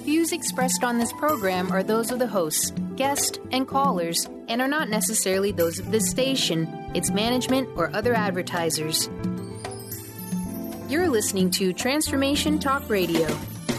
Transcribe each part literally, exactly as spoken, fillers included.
views expressed on this program are those of the hosts, guests, and callers, and are not necessarily those of this station, its management, or other advertisers. You're listening to Transformation Talk Radio.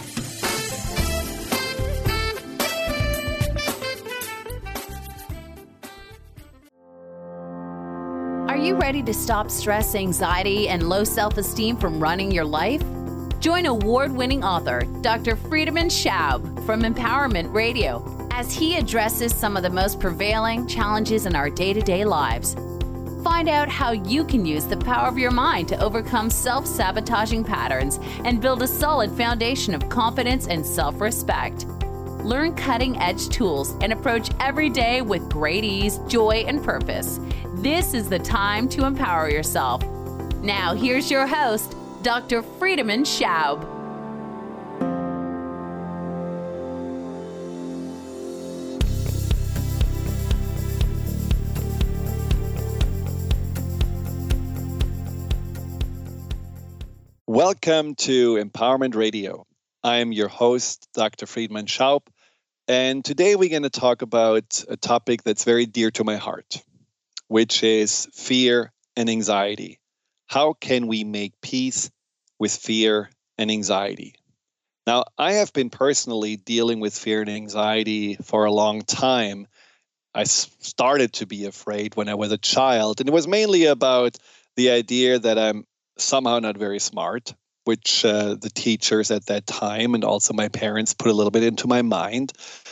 Are you ready to stop stress, anxiety, and low self-esteem from running your life? Join award-winning author Doctor Friedemann Schaub from Empowerment Radio as he addresses some of the most prevailing challenges in our day-to-day lives. Find out how you can use the power of your mind to overcome self-sabotaging patterns and build a solid foundation of confidence and self-respect. Learn cutting-edge tools and approach every day with great ease, joy, and purpose. This is the time to empower yourself. Now, here's your host, Doctor Friedemann Schaub. Welcome to Empowerment Radio. I am your host, Doctor Friedemann Schaub, and today we're going to talk about a topic that's very dear to my heart, which is fear and anxiety. How can we make peace with fear and anxiety? Now, I have been personally dealing with fear and anxiety for a long time. I started to be afraid when I was a child, and it was mainly about the idea that I'm somehow not very smart, which uh, the teachers at that time and also my parents put a little bit into my mind,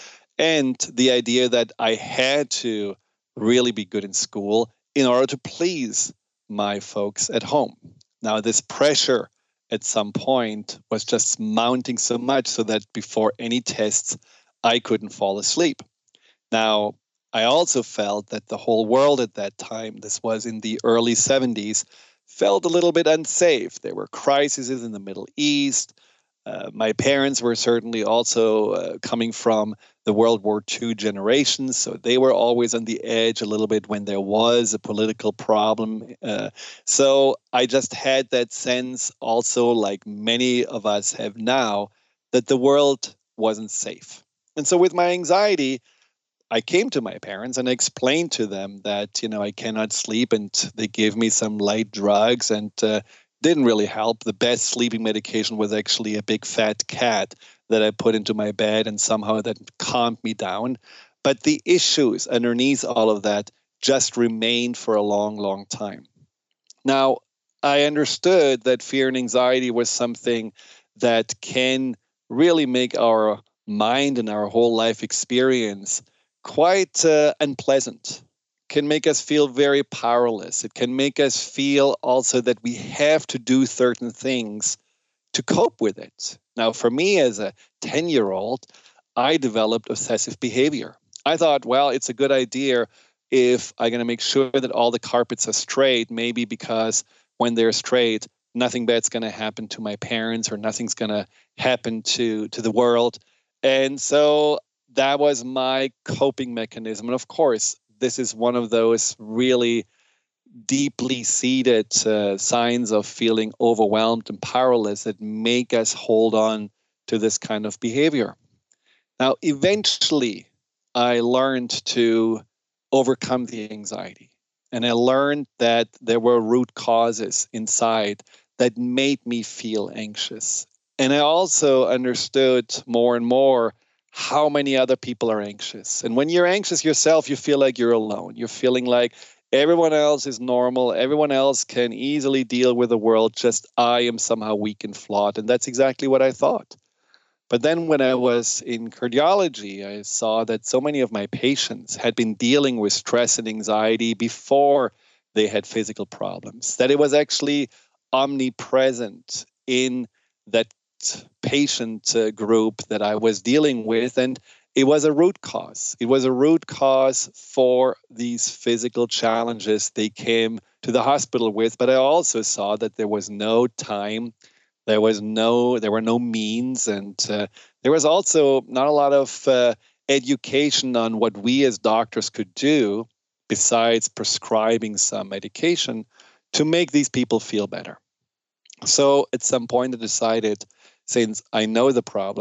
and the idea that I had to really be good in school in order to please my folks at home. Now, this pressure at some point was just mounting so much so that before any tests, I couldn't fall asleep. Now, I also felt that the whole world at that time, this was in the early seventies, felt a little bit unsafe. There were crises in the Middle East. Uh, my parents were certainly also uh, coming from the World War Two generation, so they were always on the edge a little bit when there was a political problem. Uh, so I just had that sense also, like many of us have now, that the world wasn't safe. And so with my anxiety, I came to my parents and explained to them that, you know, I cannot sleep, and they gave me some light drugs and uh, didn't really help. The best sleeping medication was actually a big fat cat that I put into my bed, and somehow that calmed me down. But the issues underneath all of that just remained for a long, long time. Now, I understood that fear and anxiety was something that can really make our mind and our whole life experience quite uh, unpleasant. Can make us feel very powerless. It can make us feel also that we have to do certain things to cope with it. Now, for me as a ten-year-old, I developed obsessive behavior. I thought, well, it's a good idea if I'm going to make sure that all the carpets are straight, maybe because when they're straight, nothing bad's going to happen to my parents or nothing's going to happen to, to the world. And so that was my coping mechanism. And of course, this is one of those really deeply seated uh, signs of feeling overwhelmed and powerless that make us hold on to this kind of behavior. Now, eventually, I learned to overcome the anxiety. And I learned that there were root causes inside that made me feel anxious. And I also understood more and more how many other people are anxious. And when you're anxious yourself, you feel like you're alone. You're feeling like everyone else is normal. Everyone else can easily deal with the world. Just I am somehow weak and flawed. And that's exactly what I thought. But then when I was in cardiology, I saw that so many of my patients had been dealing with stress and anxiety before they had physical problems, that it was actually omnipresent in that patient uh, group that I was dealing with. And it was a root cause. It was a root cause for these physical challenges they came to the hospital with. But I also saw that there was no time, there was no, there were no means, and uh, there was also not a lot of uh, education on what we as doctors could do besides prescribing some medication to make these people feel better. So at some point I decided, since I know the problem,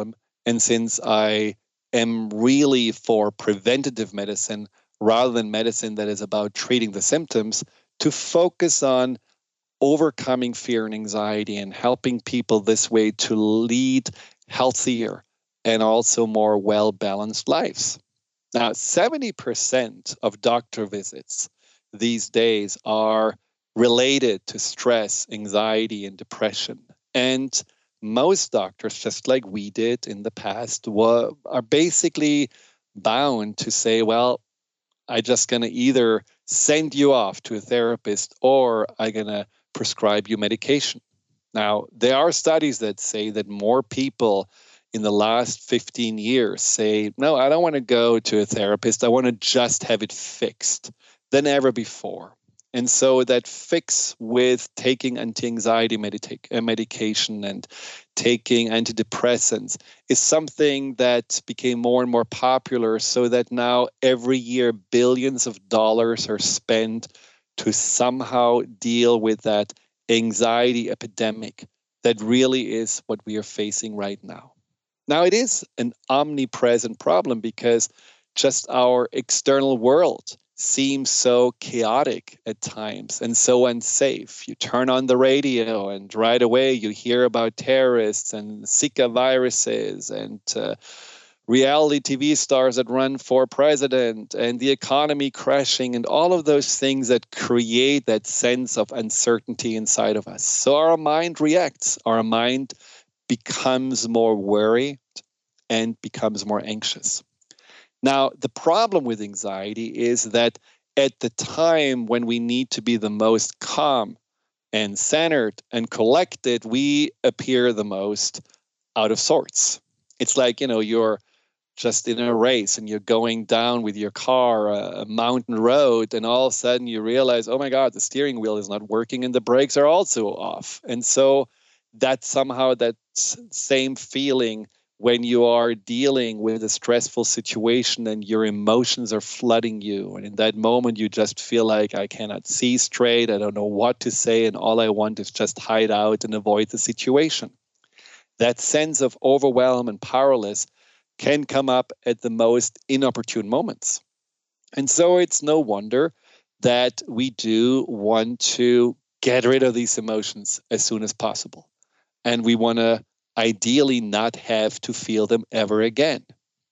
And since I am really for preventative medicine rather than medicine that is about treating the symptoms, to focus on overcoming fear and anxiety and helping people this way to lead healthier and also more well-balanced lives. Now, seventy percent of doctor visits these days are related to stress, anxiety, and depression. And most doctors, just like we did in the past, were, are basically bound to say, well, I'm just going to either send you off to a therapist or I'm going to prescribe you medication. Now, there are studies that say that more people in the last fifteen years say, no, I don't want to go to a therapist. I want to just have it fixed than ever before. And so that fix with taking anti-anxiety medita- medication and taking antidepressants is something that became more and more popular, so that now every year billions of dollars are spent to somehow deal with that anxiety epidemic that really is what we are facing right now. Now, it is an omnipresent problem because just our external world seems so chaotic at times and so unsafe. You turn on the radio and right away you hear about terrorists and Zika viruses and uh, reality T V stars that run for president and the economy crashing and all of those things that create that sense of uncertainty inside of us. So our mind reacts. Our mind becomes more worried and becomes more anxious. Now, the problem with anxiety is that at the time when we need to be the most calm and centered and collected, we appear the most out of sorts. It's like, you know, you're just in a race and you're going down with your car a, a mountain road, and all of a sudden you realize, oh my God, the steering wheel is not working and the brakes are also off. And so that's somehow that same feeling when you are dealing with a stressful situation and your emotions are flooding you. And in that moment, you just feel like, I cannot see straight. I don't know what to say. And all I want is just hide out and avoid the situation. That sense of overwhelm and powerless can come up at the most inopportune moments. And so it's no wonder that we do want to get rid of these emotions as soon as possible. And we want to ideally not have to feel them ever again.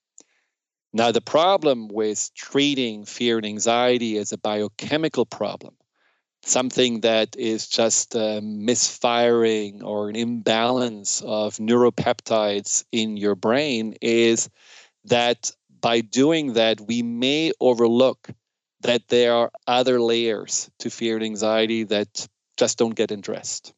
Now, the problem with treating fear and anxiety as a biochemical problem, something that is just a misfiring or an imbalance of neuropeptides in your brain, is that by doing that, we may overlook that there are other layers to fear and anxiety that just don't get addressed.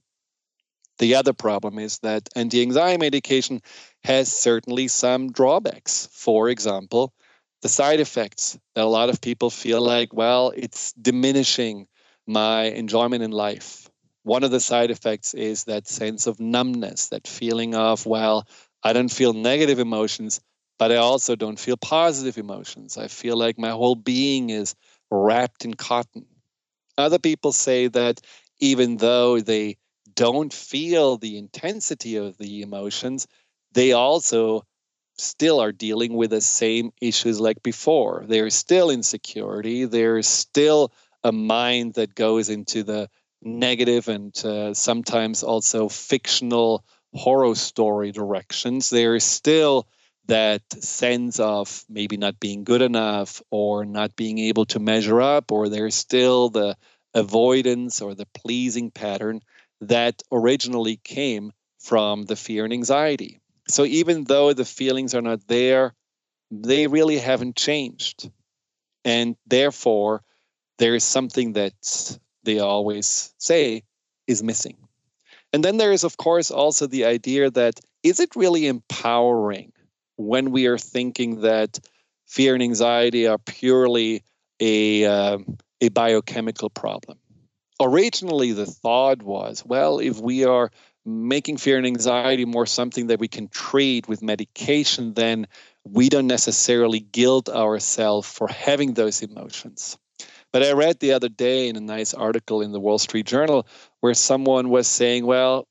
The other problem is that anti-anxiety medication has certainly some drawbacks. For example, the side effects that a lot of people feel like, well, it's diminishing my enjoyment in life. One of the side effects is that sense of numbness, that feeling of, well, I don't feel negative emotions, but I also don't feel positive emotions. I feel like my whole being is wrapped in cotton. Other people say that even though they don't feel the intensity of the emotions, they also still are dealing with the same issues like before. There's still insecurity. There's still a mind that goes into the negative and uh, sometimes also fictional horror story directions. There is still that sense of maybe not being good enough or not being able to measure up, or there's still the avoidance or the pleasing pattern that originally came from the fear and anxiety. So even though the feelings are not there, they really haven't changed. And therefore, there is something that they always say is missing. And then there is, of course, also the idea that, is it really empowering when we are thinking that fear and anxiety are purely a, um, a biochemical problem? Originally, the thought was, well, if we are making fear and anxiety more something that we can treat with medication, then we don't necessarily guilt ourselves for having those emotions. But I read the other day in a nice article in the Wall Street Journal where someone was saying, well,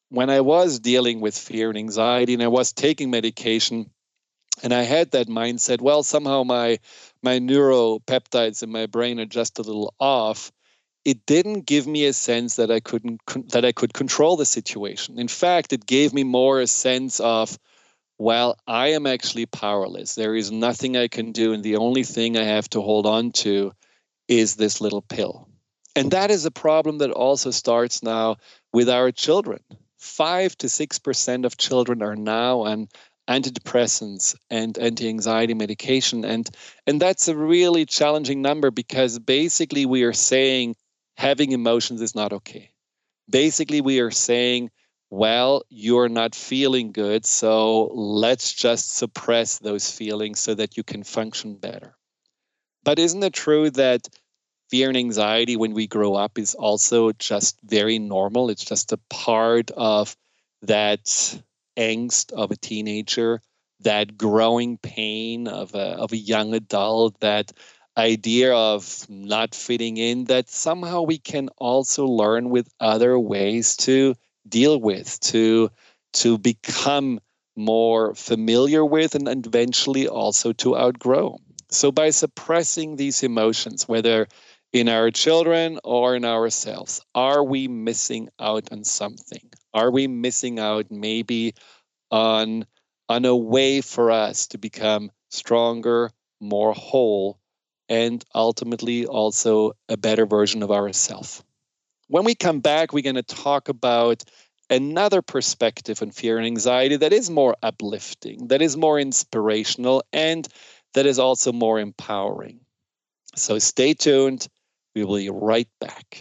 when I was dealing with fear and anxiety and I was taking medication and I had that mindset, well, somehow my my neuropeptides in my brain are just a little off, it didn't give me a sense that I couldn't that I could control the situation. In fact, it gave me more a sense of, well, I am actually powerless. There is nothing I can do, and the only thing I have to hold on to is this little pill. And that is a problem that also starts now with our children. Five to six percent of children are now on antidepressants and anti-anxiety medication. And, and that's a really challenging number because basically we are saying having emotions is not okay. Basically, we are saying, well, you're not feeling good, so let's just suppress those feelings so that you can function better. But isn't it true that fear and anxiety when we grow up is also just very normal? It's just a part of that angst of a teenager, that growing pain of a, of a young adult, that idea of not fitting in, that somehow we can also learn with other ways to deal with, to, to become more familiar with, and eventually also to outgrow. So by suppressing these emotions, whether in our children or in ourselves, are we missing out on something? Are we missing out maybe on, on a way for us to become stronger, more whole, and ultimately also a better version of ourselves? When we come back, we're going to talk about another perspective on fear and anxiety that is more uplifting, that is more inspirational, and that is also more empowering. So stay tuned. We will be right back.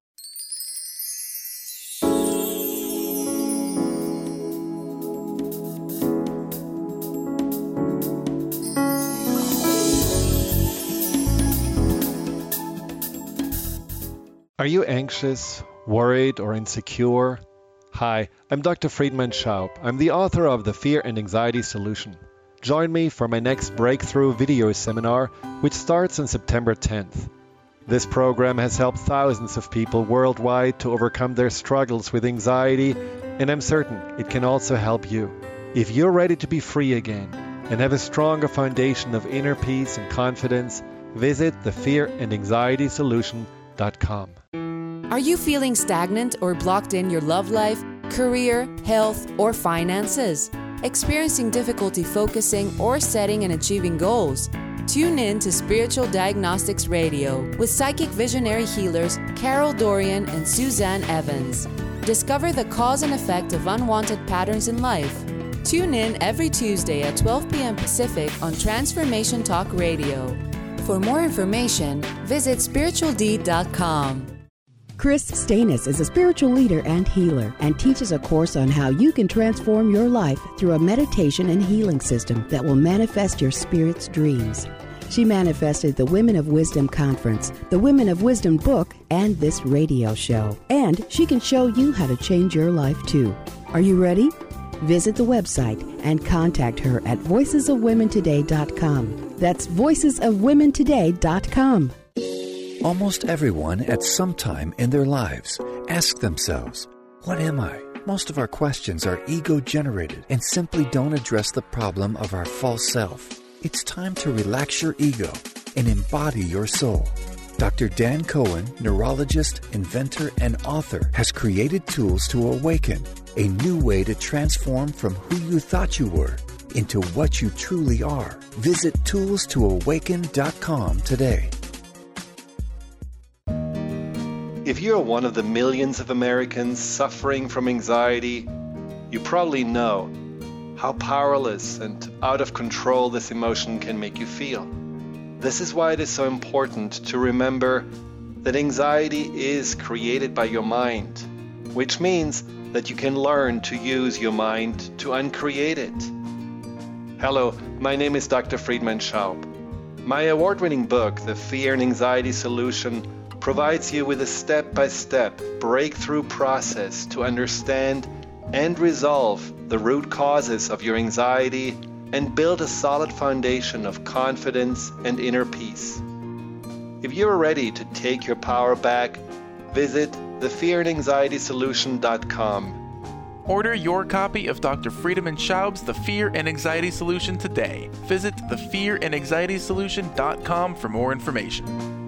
Are you anxious, worried, or insecure? Hi, I'm Doctor Friedemann Schaub. I'm the author of The Fear and Anxiety Solution. Join me for my next breakthrough video seminar, which starts on September tenth. This program has helped thousands of people worldwide to overcome their struggles with anxiety, and I'm certain it can also help you. If you're ready to be free again and have a stronger foundation of inner peace and confidence, visit the fear and anxiety solution dot com. Are you feeling stagnant or blocked in your love life, career, health, or finances? Experiencing difficulty focusing or setting and achieving goals? Tune in to Spiritual Diagnostics Radio with psychic visionary healers Carol Dorian and Suzanne Evans. Discover the cause and effect of unwanted patterns in life. Tune in every Tuesday at twelve p.m. Pacific on Transformation Talk Radio. For more information, visit spiritual d dot com. Chris Stanis is a spiritual leader and healer and teaches a course on how you can transform your life through a meditation and healing system that will manifest your spirit's dreams. She manifested the Women of Wisdom Conference, the Women of Wisdom book, and this radio show. And she can show you how to change your life too. Are you ready? Visit the website and contact her at voices of women today dot com. That's voices of women today dot com. Almost everyone at some time in their lives ask themselves, what am I? Most of our questions are ego-generated and simply don't address the problem of our false self. It's time to relax your ego and embody your soul. Doctor Dan Cohen, neurologist, inventor, and author, has created tools to awaken, a new way to transform from who you thought you were into what you truly are. Visit tools to awaken dot com today. If you're one of the millions of Americans suffering from anxiety, you probably know how powerless and out of control this emotion can make you feel. This is why it is so important to remember that anxiety is created by your mind, which means that you can learn to use your mind to uncreate it. Hello, my name is Doctor Friedemann Schaub. My award-winning book, The Fear and Anxiety Solution, provides you with a step-by-step breakthrough process to understand and resolve the root causes of your anxiety and build a solid foundation of confidence and inner peace. If you're ready to take your power back, visit the fear and anxiety solution dot com. Order your copy of Doctor Friedemann Schaub's The Fear and Anxiety Solution today. Visit the fear and anxiety solution dot com for more information.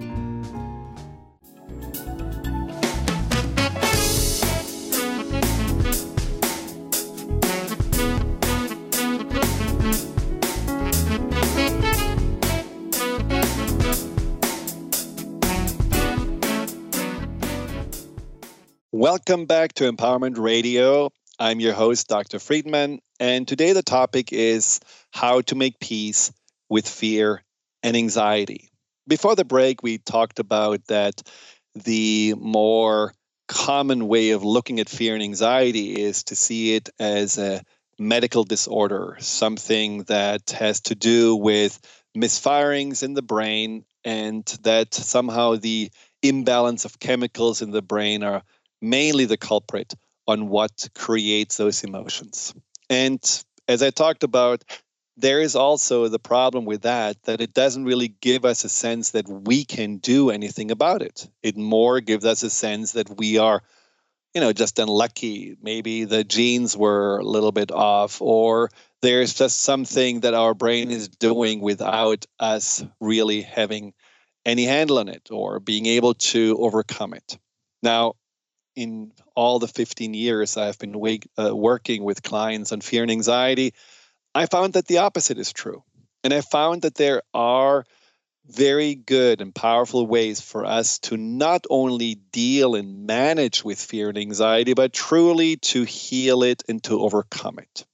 Welcome back to Empowerment Radio. I'm your host, Doctor Friedemann, and today the topic is how to make peace with fear and anxiety. Before the break, we talked about that the more common way of looking at fear and anxiety is to see it as a medical disorder, something that has to do with misfirings in the brain, and that somehow the imbalance of chemicals in the brain are mainly the culprit on what creates those emotions. And as I talked about, there is also the problem with that, that it doesn't really give us a sense that we can do anything about it. It more gives us a sense that we are, you know, just unlucky. Maybe the genes were a little bit off, or there's just something that our brain is doing without us really having any handle on it or being able to overcome it. Now, in all the fifteen years I've been wake, uh, working with clients on fear and anxiety, I found that the opposite is true. And I found that there are very good and powerful ways for us to not only deal and manage with fear and anxiety, but truly to heal it and to overcome it.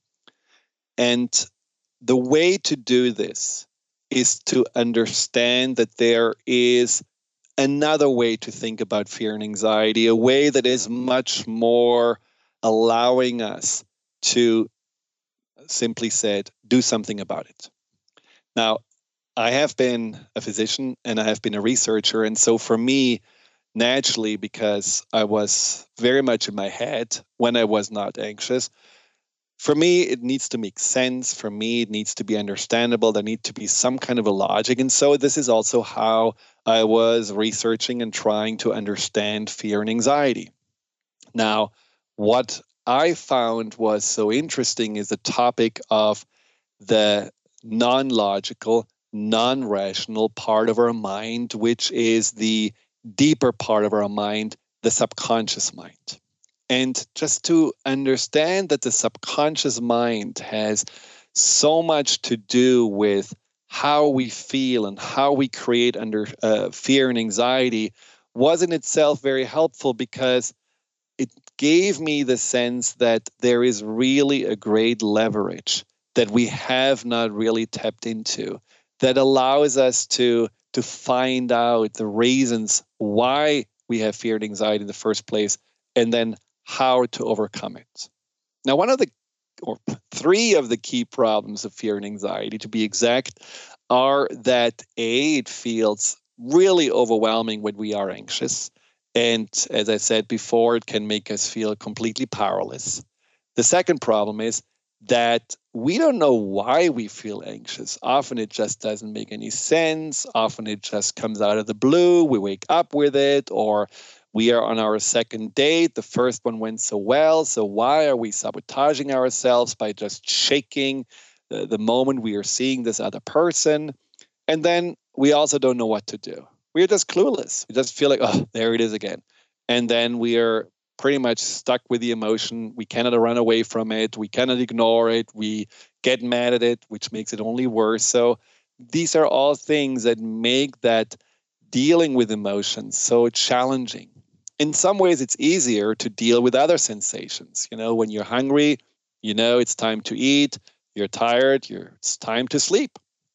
And the way to do this is to understand that there is another way to think about fear and anxiety, a way that is much more allowing us to, simply said, do something about it. Now, I have been a physician and I have been a researcher. And so for me, naturally, because I was very much in my head when I was not anxious, for me, it needs to make sense. For me, it needs to be understandable. There needs to be some kind of a logic. And so this is also how I was researching and trying to understand fear and anxiety. Now, what I found was so interesting is the topic of the non-logical, non-rational part of our mind, which is the deeper part of our mind, the subconscious mind. And just to understand that the subconscious mind has so much to do with how we feel and how we create under uh, fear and anxiety was in itself very helpful, because it gave me the sense that there is really a great leverage that we have not really tapped into, that allows us to, to find out the reasons why we have fear and anxiety in the first place, and then how to overcome it. Now, one of the, or three of the key problems of fear and anxiety, to be exact, are that A, it feels really overwhelming when we are anxious. And as I said before, it can make us feel completely powerless. The second problem is that we don't know why we feel anxious. Often it just doesn't make any sense. Often it just comes out of the blue. We wake up with it, or we are on our second date. The first one went so well. So why are we sabotaging ourselves by just shaking the, the moment we are seeing this other person? And then we also don't know what to do. We're just clueless. We just feel like, oh, there it is again. And then we are pretty much stuck with the emotion. We cannot run away from it. We cannot ignore it. We get mad at it, which makes it only worse. So these are all things that make that dealing with emotions so challenging. In some ways, it's easier to deal with other sensations. You know, when you're hungry, you know it's time to eat. You're tired, you're, it's time to sleep.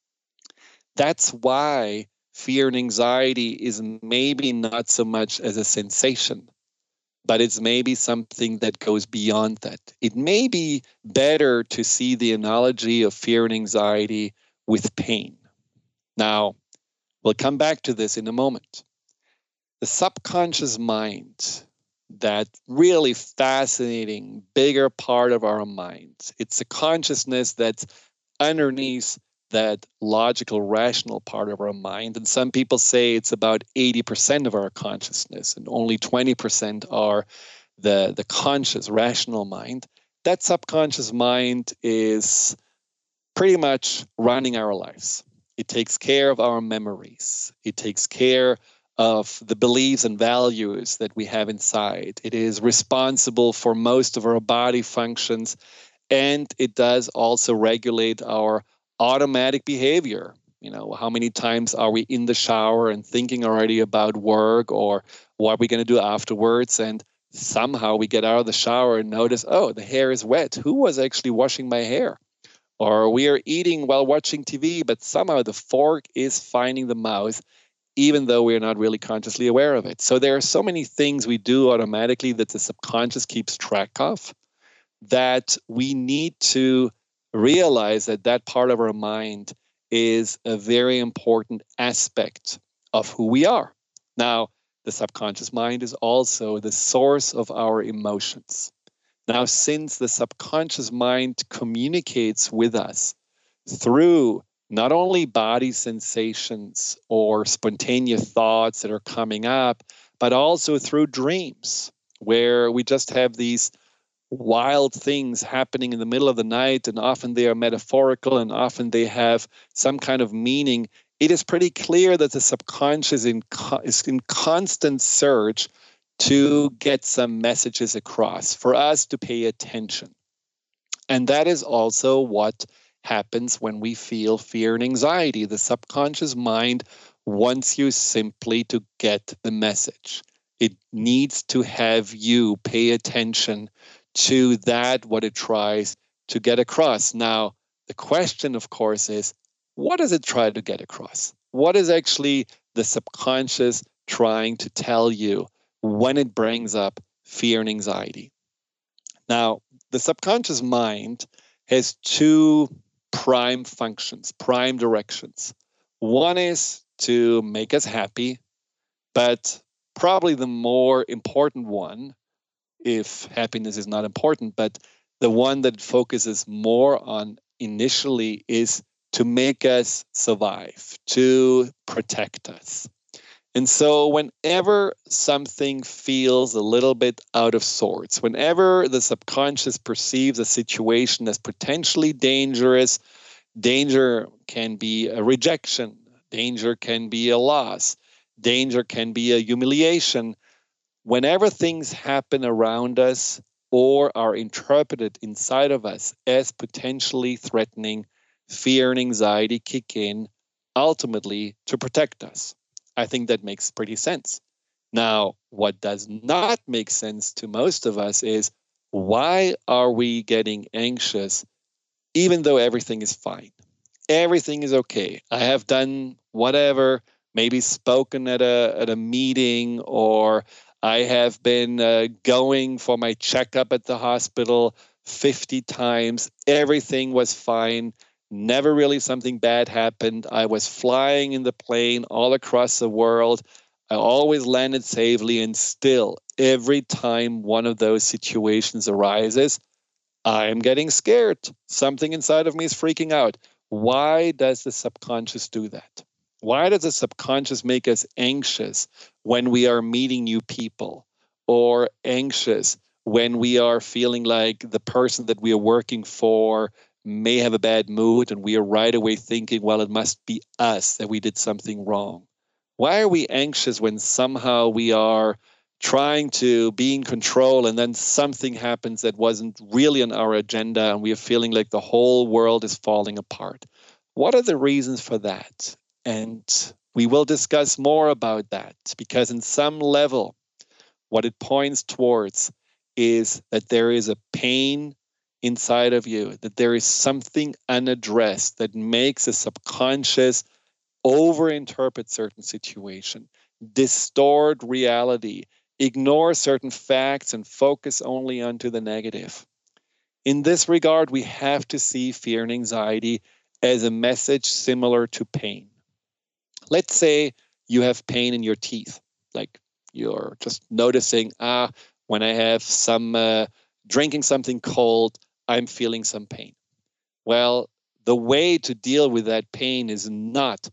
That's why fear and anxiety is maybe not so much as a sensation, but it's maybe something that goes beyond that. It may be better to see the analogy of fear and anxiety with pain. Now, we'll come back to this in a moment. The subconscious mind, that really fascinating, bigger part of our mind, it's a consciousness that's underneath that logical, rational part of our mind. And some people say it's about eighty percent of our consciousness, and only twenty percent are the, the conscious, rational mind. that subconscious mind is pretty much running our lives. It takes care of our memories. It takes care of the beliefs and values that we have inside. It is responsible for most of our body functions, and it does also regulate our automatic behavior. You know, how many times are we in the shower and thinking already about work or what we're going to do afterwards, and somehow we get out of the shower and notice, oh, the hair is wet. Who was actually washing my hair? Or we are eating while watching T V, but somehow the fork is finding the mouth, even though we're not really consciously aware of it. So there are so many things we do automatically that the subconscious keeps track of, that we need to realize that that part of our mind is a very important aspect of who we are. Now, the subconscious mind is also the source of our emotions. Now, since the subconscious mind communicates with us through not only body sensations or spontaneous thoughts that are coming up, but also through dreams, where we just have these wild things happening in the middle of the night, and often they are metaphorical and often they have some kind of meaning. It is pretty clear that the subconscious in co- is in constant search to get some messages across, for us to pay attention. And that is also what happens when we feel fear and anxiety. The subconscious mind wants you simply to get the message. It needs to have you pay attention to that, what it tries to get across. Now, the question, of course, is, what does it try to get across? What is actually the subconscious trying to tell you when it brings up fear and anxiety? Now, the subconscious mind has two prime functions, prime directions. One is to make us happy, but probably the more important one, if happiness is not important, but the one that focuses more on initially is to make us survive, to protect us. And so whenever something feels a little bit out of sorts, whenever the subconscious perceives a situation as potentially dangerous, danger can be a rejection, danger can be a loss, danger can be a humiliation. Whenever things happen around us or are interpreted inside of us as potentially threatening, fear and anxiety kick in, ultimately to protect us. I think that makes pretty sense. Now, what does not make sense to most of us is, why are we getting anxious even though everything is fine? Everything is okay. I have done whatever, maybe spoken at a at a meeting, or I have been uh, going for my checkup at the hospital fifty times. Everything was fine. Never really something bad happened. I was flying in the plane all across the world. I always landed safely, and still, every time one of those situations arises, I am getting scared. Something inside of me is freaking out. Why does the subconscious do that? Why does the subconscious make us anxious when we are meeting new people, or anxious when we are feeling like the person that we are working for may have a bad mood, and we are right away thinking, well, it must be us, that we did something wrong? Why are we anxious when somehow we are trying to be in control and then something happens that wasn't really on our agenda and we are feeling like the whole world is falling apart? What are the reasons for that? And we will discuss more about that, because in some level, what it points towards is that there is a pain inside of you, that there is something unaddressed that makes a subconscious overinterpret certain situation, distort reality, ignore certain facts, and focus only onto the negative. In this regard, we have to see fear and anxiety as a message similar to pain. Let's say you have pain in your teeth, like you're just noticing, ah, when I have some uh, drinking something cold, I'm feeling some pain. Well, the way to deal with that pain is not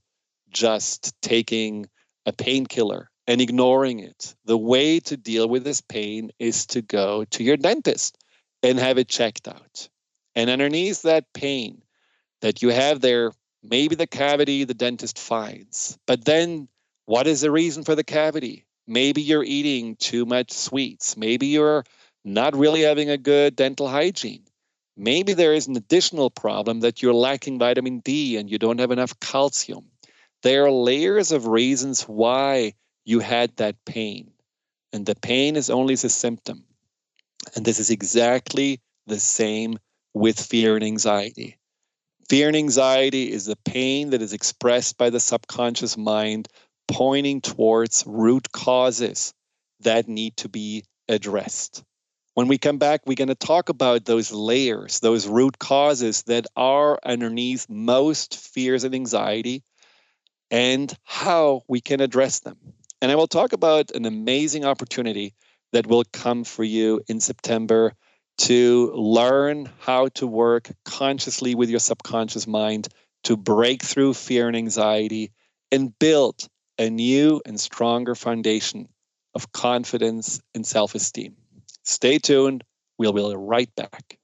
just taking a painkiller and ignoring it. The way to deal with this pain is to go to your dentist and have it checked out. And underneath that pain that you have there, maybe the cavity the dentist finds. But then what is the reason for the cavity? Maybe you're eating too much sweets. Maybe you're not really having a good dental hygiene. Maybe there is an additional problem that you're lacking vitamin D and you don't have enough calcium. There are layers of reasons why you had that pain. And the pain is only the symptom. And this is exactly the same with fear and anxiety. Fear and anxiety is the pain that is expressed by the subconscious mind, pointing towards root causes that need to be addressed. When we come back, we're going to talk about those layers, those root causes that are underneath most fears and anxiety, and how we can address them. And I will talk about an amazing opportunity that will come for you in September to learn how to work consciously with your subconscious mind to break through fear and anxiety and build a new and stronger foundation of confidence and self-esteem. Stay tuned. We'll be right back.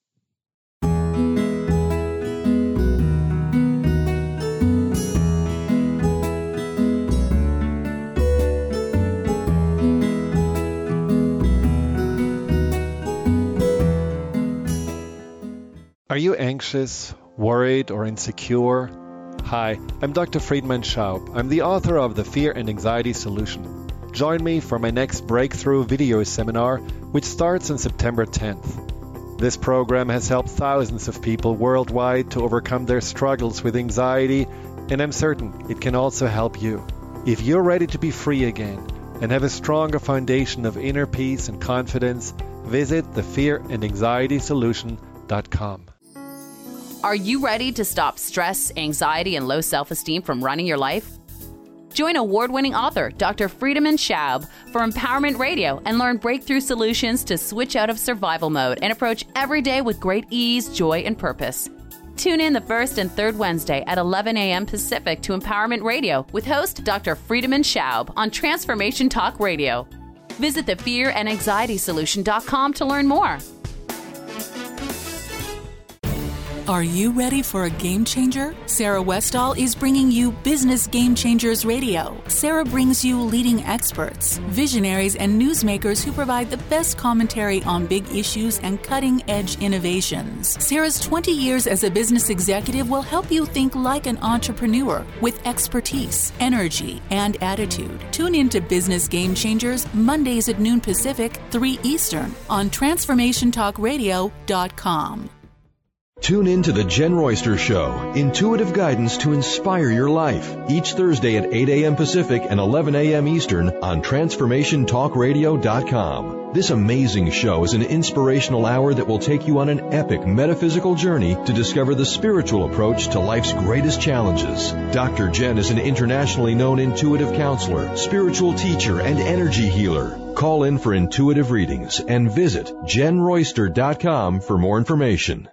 Are you anxious, worried, or insecure? Hi, I'm Doctor Friedemann Schaub. I'm the author of The Fear and Anxiety Solution. Join me for my next breakthrough video seminar, which starts on September tenth. This program has helped thousands of people worldwide to overcome their struggles with anxiety, and I'm certain it can also help you. If you're ready to be free again and have a stronger foundation of inner peace and confidence, visit the fear and anxiety solution dot com. Are you ready to stop stress, anxiety, and low self-esteem from running your life? Join award-winning author Doctor Friedemann Schaub for Empowerment Radio and learn breakthrough solutions to switch out of survival mode and approach every day with great ease, joy, and purpose. Tune in the first and third Wednesday at eleven a.m. Pacific to Empowerment Radio with host Doctor Friedemann Schaub on Transformation Talk Radio. Visit the fear and anxiety solution dot com to learn more. Are you ready for a game changer? Sarah Westall is bringing you Business Game Changers Radio. Sarah brings you leading experts, visionaries, and newsmakers who provide the best commentary on big issues and cutting-edge innovations. Sarah's twenty years as a business executive will help you think like an entrepreneur with expertise, energy, and attitude. Tune in to Business Game Changers Mondays at noon Pacific, three Eastern on Transformation Talk Radio dot com. Tune in to The Jen Royster Show, intuitive guidance to inspire your life, each Thursday at eight a.m. Pacific and eleven a.m. Eastern on Transformation Talk Radio dot com. This amazing show is an inspirational hour that will take you on an epic metaphysical journey to discover the spiritual approach to life's greatest challenges. Doctor Jen is an internationally known intuitive counselor, spiritual teacher, and energy healer. Call in for intuitive readings and visit Jen Royster dot com for more information.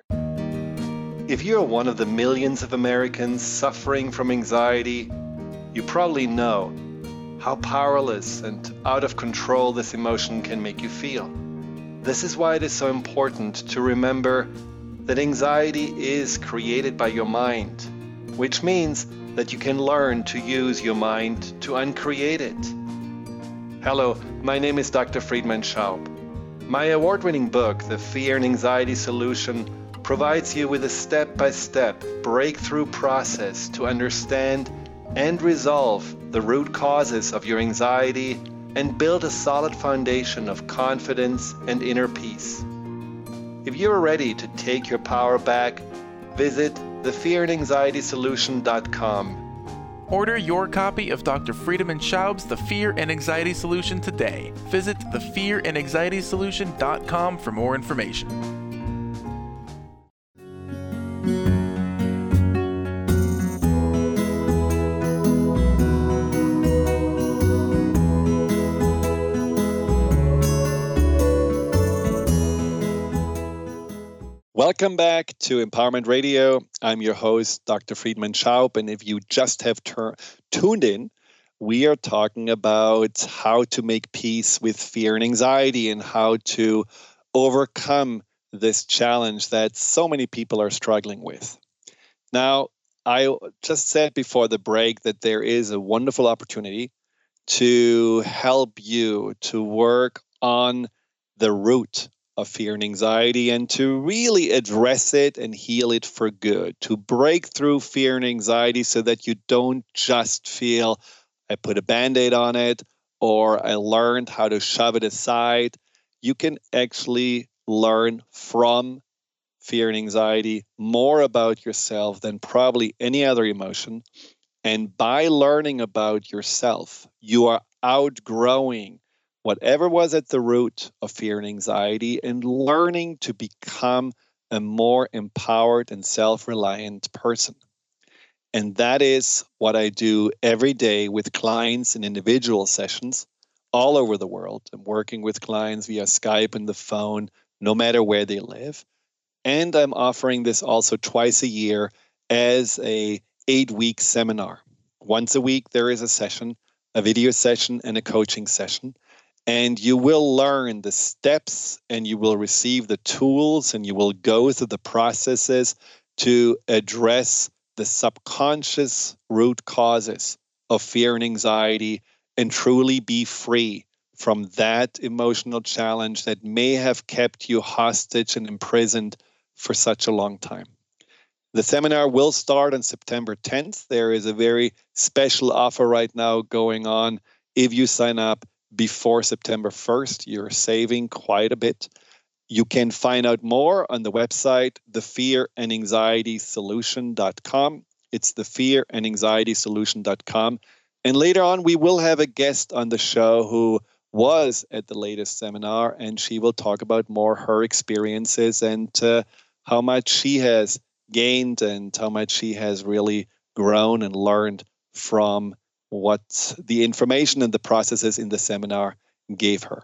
If you're one of the millions of Americans suffering from anxiety, you probably know how powerless and out of control this emotion can make you feel. This is why it is so important to remember that anxiety is created by your mind, which means that you can learn to use your mind to uncreate it. Hello, my name is Doctor Friedemann Schaub. My award-winning book, The Fear and Anxiety Solution, provides you with a step-by-step breakthrough process to understand and resolve the root causes of your anxiety and build a solid foundation of confidence and inner peace. If you're ready to take your power back, visit the fear and anxiety solution dot com. Order your copy of Doctor Friedemann Schaub's The Fear and Anxiety Solution today. Visit the fear and anxiety solution dot com for more information. Welcome back to Empowerment Radio. I'm your host, Doctor Friedemann Schaub, and if you just have tur- tuned in, we are talking about how to make peace with fear and anxiety and how to overcome this challenge that so many people are struggling with. Now, I just said before the break that there is a wonderful opportunity to help you to work on the root of fear and anxiety and to really address it and heal it for good, to break through fear and anxiety so that you don't just feel, I put a Band-Aid on it, or I learned how to shove it aside. You can actually learn from fear and anxiety more about yourself than probably any other emotion. And by learning about yourself, you are outgrowing whatever was at the root of fear and anxiety and learning to become a more empowered and self-reliant person. And that is what I do every day with clients in individual sessions all over the world. I'm working with clients via Skype and the phone, no matter where they live. And I'm offering this also twice a year as a eight-week seminar. Once a week, there is a session, a video session, and a coaching session. And you will learn the steps and you will receive the tools and you will go through the processes to address the subconscious root causes of fear and anxiety and truly be free from that emotional challenge that may have kept you hostage and imprisoned for such a long time. The seminar will start on September tenth. There is a very special offer right now going on. If you sign up before September first, you're saving quite a bit. You can find out more on the website, the fear and anxiety solution dot com. It's the fear and anxiety solution dot com. And later on, we will have a guest on the show who was at the latest seminar, and she will talk about more her experiences and uh, how much she has gained and how much she has really grown and learned from what the information and the processes in the seminar gave her.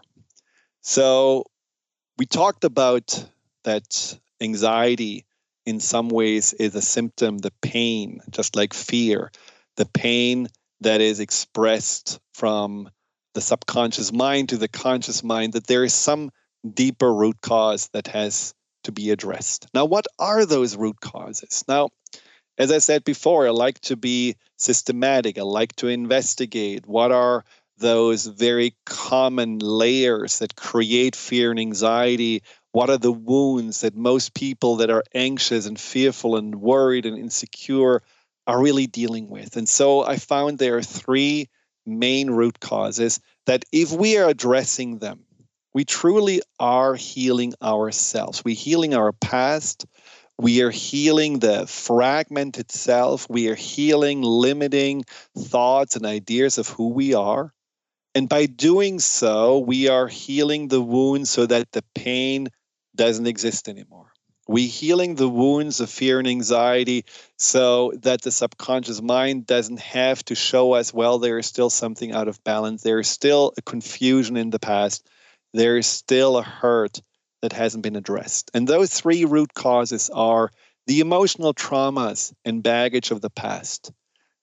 So we talked about that anxiety in some ways is a symptom, the pain, just like fear, the pain that is expressed from the subconscious mind to the conscious mind, that there is some deeper root cause that has to be addressed. Now, what are those root causes? Now, as I said before, I like to be systematic. I like to investigate what are those very common layers that create fear and anxiety. What are the wounds that most people that are anxious and fearful and worried and insecure are really dealing with? And so I found there are three main root causes that if we are addressing them, we truly are healing ourselves. We're healing our past. We are healing the fragmented self. We are healing limiting thoughts and ideas of who we are. And by doing so, we are healing the wounds so that the pain doesn't exist anymore. We're healing the wounds of fear and anxiety so that the subconscious mind doesn't have to show us, well, there is still something out of balance. There is still a confusion in the past. There is still a hurt that hasn't been addressed. And those three root causes are the emotional traumas and baggage of the past.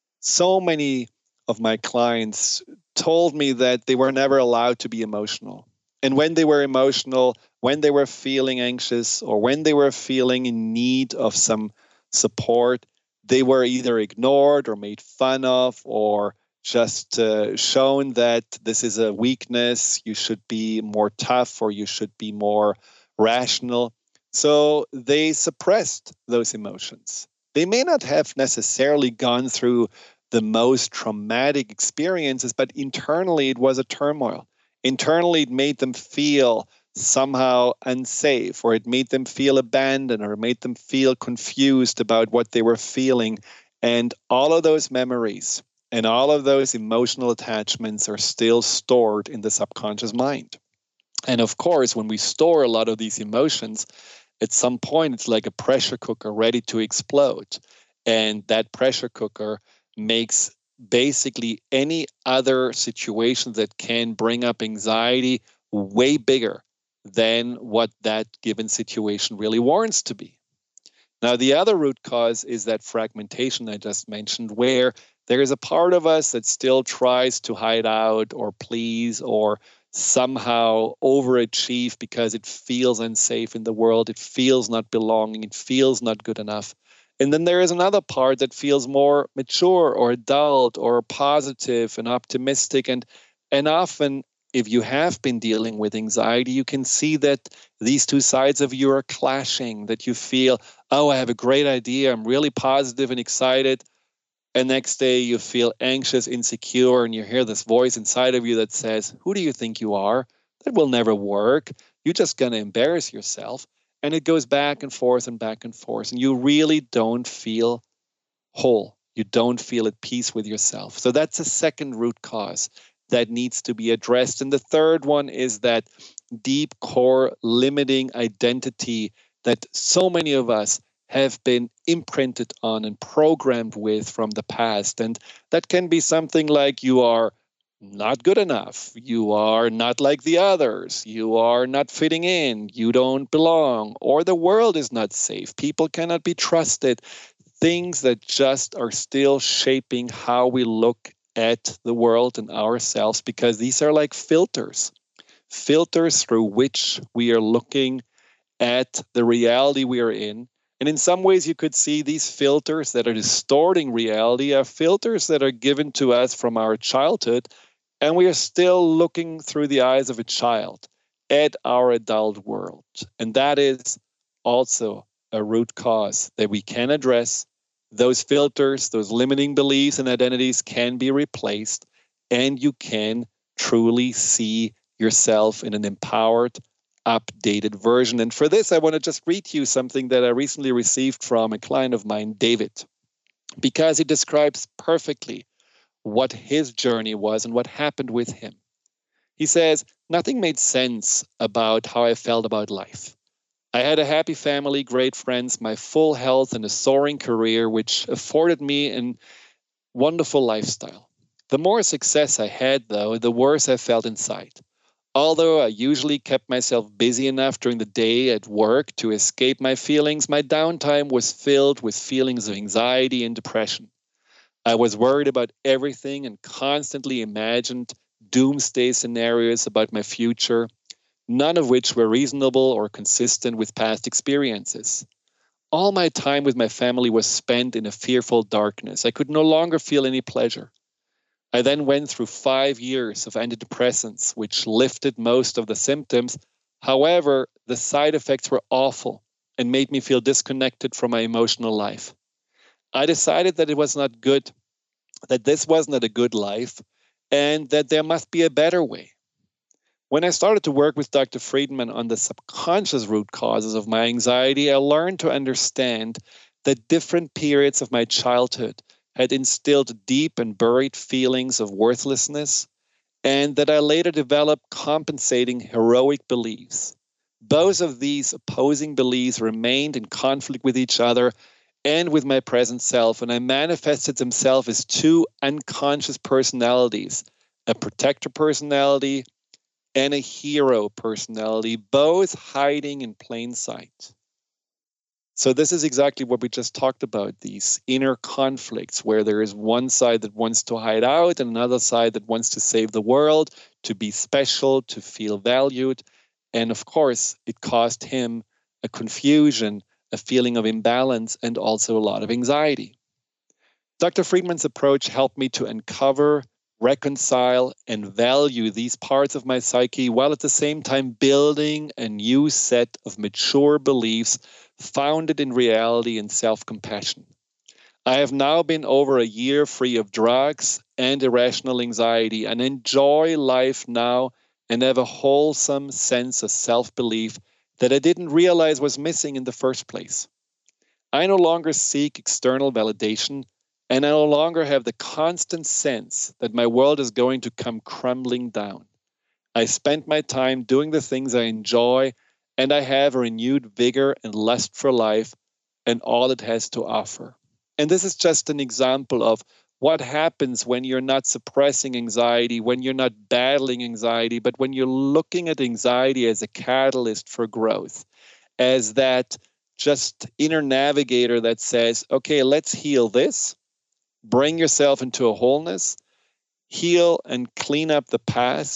So many of my clients told me that they were never allowed to be emotional. And when they were emotional, when they were feeling anxious or when they were feeling in need of some support, they were either ignored or made fun of or just uh, shown that this is a weakness, you should be more tough or you should be more rational. So they suppressed those emotions. They may not have necessarily gone through the most traumatic experiences, but internally it was a turmoil. Internally it made them feel somehow unsafe, or it made them feel abandoned, or it made them feel confused about what they were feeling. And all of those memories and all of those emotional attachments are still stored in the subconscious mind. And of course, when we store a lot of these emotions, at some point it's like a pressure cooker ready to explode. And that pressure cooker makes basically any other situation that can bring up anxiety way bigger than what that given situation really warrants to be. Now, the other root cause is that fragmentation I just mentioned, where there is a part of us that still tries to hide out or please or somehow overachieve because it feels unsafe in the world. It feels not belonging. It feels not good enough. And then there is another part that feels more mature or adult or positive and optimistic. And, and often, if you have been dealing with anxiety, you can see that these two sides of you are clashing, that you feel, oh, I have a great idea. I'm really positive and excited. And next day you feel anxious, insecure, and you hear this voice inside of you that says, who do you think you are? That will never work. You're just going to embarrass yourself. And it goes back and forth and back and forth. And you really don't feel whole. You don't feel at peace with yourself. So that's a second root cause that needs to be addressed. And the third one is that deep core limiting identity that so many of us have been imprinted on and programmed with from the past. And that can be something like you are not good enough, you are not like the others, you are not fitting in, you don't belong, or the world is not safe, people cannot be trusted. Things that just are still shaping how we look at the world and ourselves, because these are like filters, filters through which we are looking at the reality we are in. And in some ways, you could see these filters that are distorting reality are filters that are given to us from our childhood, and we are still looking through the eyes of a child at our adult world. And that is also a root cause that we can address. Those filters, those limiting beliefs and identities can be replaced, and you can truly see yourself in an empowered, updated version. And for this, I want to just read you something that I recently received from a client of mine, David, because it describes perfectly what his journey was and what happened with him. He says, nothing made sense about how I felt about life. I had a happy family, great friends, my full health, and a soaring career, which afforded me a wonderful lifestyle. The more success I had, though, the worse I felt inside. Although I usually kept myself busy enough during the day at work to escape my feelings, my downtime was filled with feelings of anxiety and depression. I was worried about everything and constantly imagined doomsday scenarios about my future, none of which were reasonable or consistent with past experiences. All my time with my family was spent in a fearful darkness. I could no longer feel any pleasure. I then went through five years of antidepressants, which lifted most of the symptoms. However, the side effects were awful and made me feel disconnected from my emotional life. I decided that it was not good, that this was not a good life, and that there must be a better way. When I started to work with Doctor Friedman on the subconscious root causes of my anxiety, I learned to understand that different periods of my childhood had instilled deep and buried feelings of worthlessness, and that I later developed compensating heroic beliefs. Both of these opposing beliefs remained in conflict with each other and with my present self, and I manifested themselves as two unconscious personalities, a protector personality and a hero personality, both hiding in plain sight. So this is exactly what we just talked about, these inner conflicts where there is one side that wants to hide out and another side that wants to save the world, to be special, to feel valued. And of course, it caused him a confusion, a feeling of imbalance, and also a lot of anxiety. Doctor Friedman's approach helped me to uncover, reconcile, and value these parts of my psyche while at the same time building a new set of mature beliefs founded in reality and self-compassion. I have now been over a year free of drugs and irrational anxiety and enjoy life now and have a wholesome sense of self-belief that I didn't realize was missing in the first place. I no longer seek external validation, and I no longer have the constant sense that my world is going to come crumbling down. I spend my time doing the things I enjoy, and I have a renewed vigor and lust for life and all it has to offer. And this is just an example of what happens when you're not suppressing anxiety, when you're not battling anxiety, but when you're looking at anxiety as a catalyst for growth, as that just inner navigator that says, okay, let's heal this, bring yourself into a wholeness, heal and clean up the past,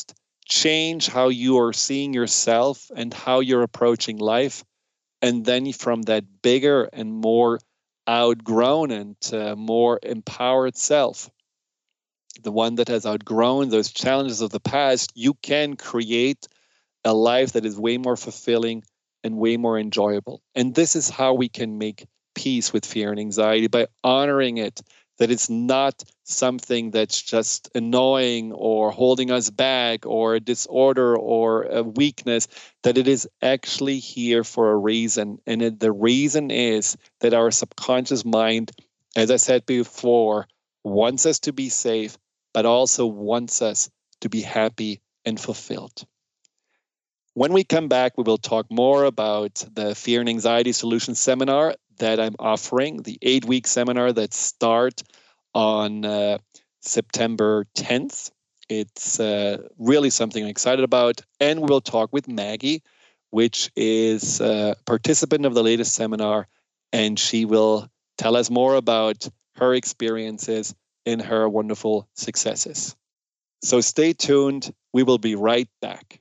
change how you are seeing yourself and how you're approaching life. And then from that bigger and more outgrown and uh, more empowered self, the one that has outgrown those challenges of the past, you can create a life that is way more fulfilling and way more enjoyable. And this is how we can make peace with fear and anxiety, by honoring it, that it's not something that's just annoying or holding us back or a disorder or a weakness, that it is actually here for a reason. And it, the reason is that our subconscious mind, as I said before, wants us to be safe, but also wants us to be happy and fulfilled. When we come back, we will talk more about the Fear and Anxiety Solution Seminar that I'm offering, the eight-week seminar that starts on uh, September tenth. It's uh, really something I'm excited about. And we will talk with Maggie, which is a participant of the latest seminar, and she will tell us more about her experiences and her wonderful successes. So stay tuned. We will be right back.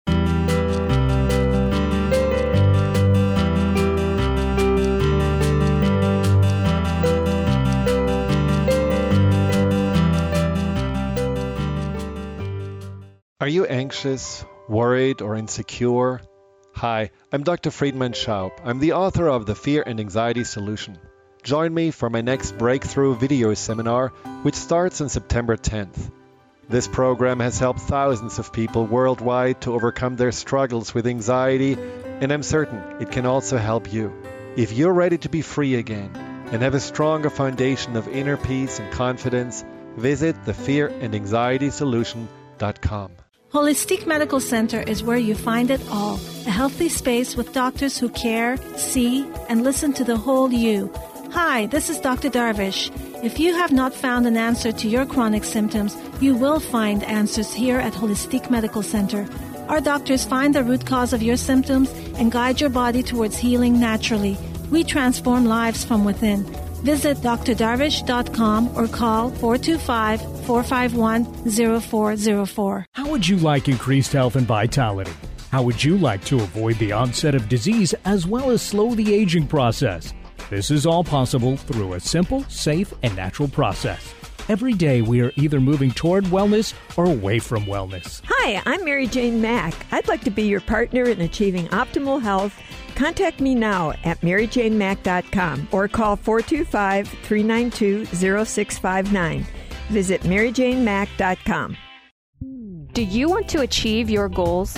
Are you anxious, worried, or insecure? Hi, I'm Doctor Friedemann Schaub. I'm the author of The Fear and Anxiety Solution. Join me for my next breakthrough video seminar, which starts on September tenth. This program has helped thousands of people worldwide to overcome their struggles with anxiety, and I'm certain it can also help you. If you're ready to be free again and have a stronger foundation of inner peace and confidence, visit the fear and anxiety solution dot com. Holistic Medical Center is where you find it all. A healthy space with doctors who care, see, and listen to the whole you. Hi, this is Doctor Darvish. If you have not found an answer to your chronic symptoms, you will find answers here at Holistic Medical Center. Our doctors find the root cause of your symptoms and guide your body towards healing naturally. We transform lives from within. Visit d r darvish dot com or call four two five, four five one, zero four zero four. How would you like increased health and vitality? How would you like to avoid the onset of disease as well as slow the aging process? This is all possible through a simple, safe, and natural process. Every day we are either moving toward wellness or away from wellness. Hi, I'm Mary Jane Mack. I'd like to be your partner in achieving optimal health. Contact me now at mary jane mack dot com or call four two five, three nine two, zero six five nine. Visit mary jane mack dot com. Do you want to achieve your goals?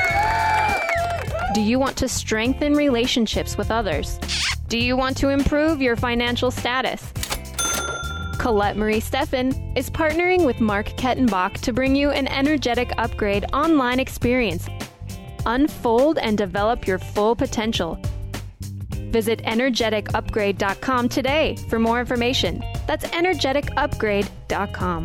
Do you want to strengthen relationships with others? Do you want to improve your financial status? Colette Marie Steffen is partnering with Mark Kettenbach to bring you an energetic upgrade online experience. Unfold and develop your full potential. Visit energetic upgrade dot com today for more information. That's energetic upgrade dot com.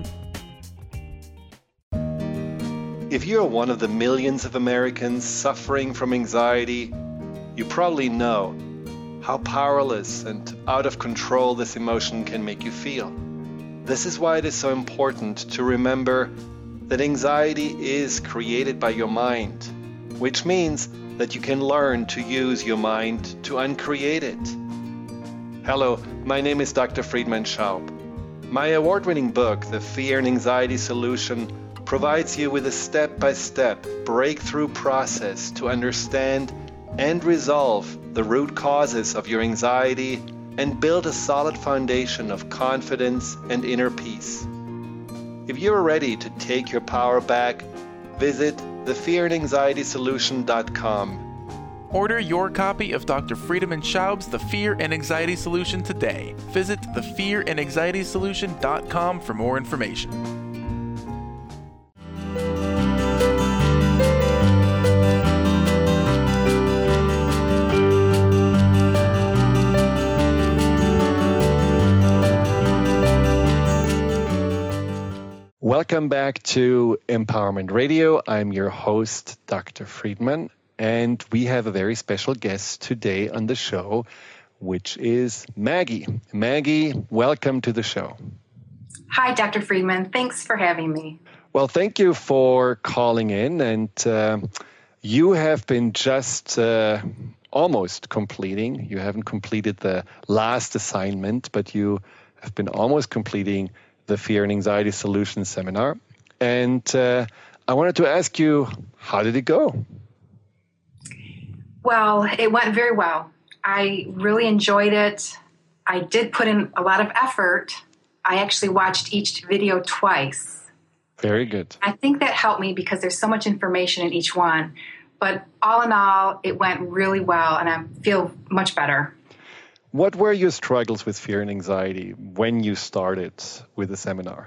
If you're one of the millions of Americans suffering from anxiety, you probably know how powerless and out of control this emotion can make you feel. This is why it is so important to remember that anxiety is created by your mind, which means that you can learn to use your mind to uncreate it. Hello, my name is Doctor Friedemann Schaub. My award-winning book, The Fear and Anxiety Solution, provides you with a step-by-step breakthrough process to understand and resolve the root causes of your anxiety and build a solid foundation of confidence and inner peace. If you are ready to take your power back, visit the fear and anxiety solution dot com. Order your copy of Doctor Friedemann Schaub's The Fear and Anxiety Solution today. Visit the fear and anxiety solution dot com for more information. Welcome back to Empowerment Radio. I'm your host, Doctor Friedemann, and we have a very special guest today on the show, which is Maggie. Maggie, welcome to the show. Hi, Doctor Friedemann. Thanks for having me. Well, thank you for calling in. And uh, you have been just uh, almost completing. You haven't completed the last assignment, but you have been almost completing the Fear and Anxiety Solutions seminar. And uh, I wanted to ask you, how did it go? Well, it went very well. I really enjoyed it. I did put in a lot of effort. I actually watched each video twice. Very good. I think that helped me because there's so much information in each one. But all in all, it went really well, and I feel much better. What were your struggles with fear and anxiety when you started with the seminar?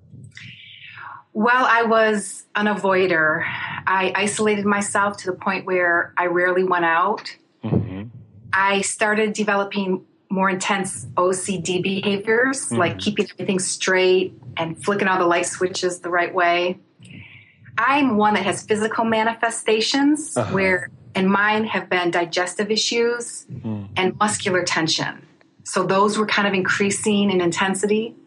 Well, I was an avoider. I isolated myself to the point where I rarely went out. Mm-hmm. I started developing more intense O C D behaviors, mm-hmm. like keeping everything straight and flicking all the light switches the right way. I'm one that has physical manifestations uh-huh. where, and mine have been digestive issues mm-hmm. and muscular tension. So those were kind of increasing in intensity.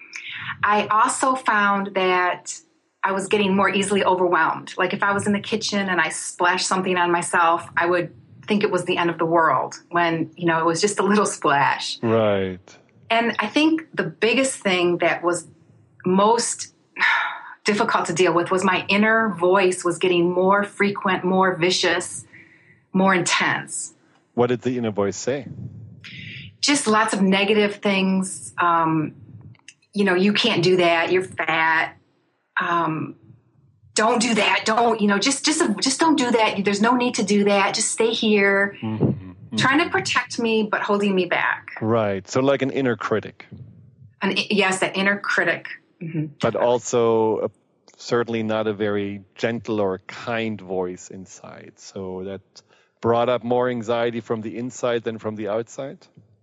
I also found that I was getting more easily overwhelmed. Like if I was in the kitchen and I splashed something on myself, I would think it was the end of the world when, you know, it was just a little splash. Right. And I think the biggest thing that was most difficult to deal with was my inner voice was getting more frequent, more vicious, more intense. What did the inner voice say? Just lots of negative things. Um, you know, you can't do that. You're fat. Um, don't do that. Don't, you know, just, just, just don't do that. There's no need to do that. Just stay here. Mm-hmm. Mm-hmm. Trying to protect me, but holding me back. Right. So like an inner critic. An, yes, that inner critic. Mm-hmm. But also a, certainly not a very gentle or kind voice inside. So that brought up more anxiety from the inside than from the outside?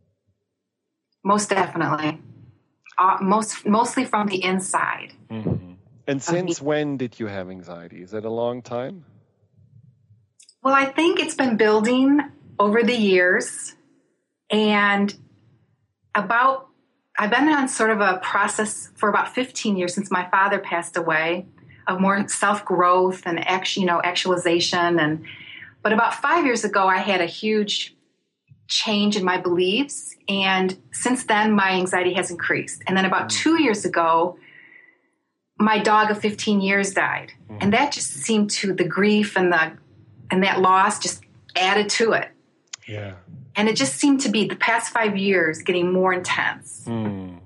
Most definitely. Uh, most Mostly from the inside. Mm-hmm. And since when did you have anxiety? Is that a long time? Well, I think it's been building over the years. And about, I've been on sort of a process for about fifteen years since my father passed away of more self-growth and act, you know, actualization. And but about five years ago, I had a huge change in my beliefs. And since then, my anxiety has increased. And then about two years ago, my dog of fifteen years died. Mm. And that just seemed to, the grief and the and that loss just added to it. Yeah. And it just seemed to be the past five years getting more intense. Mm.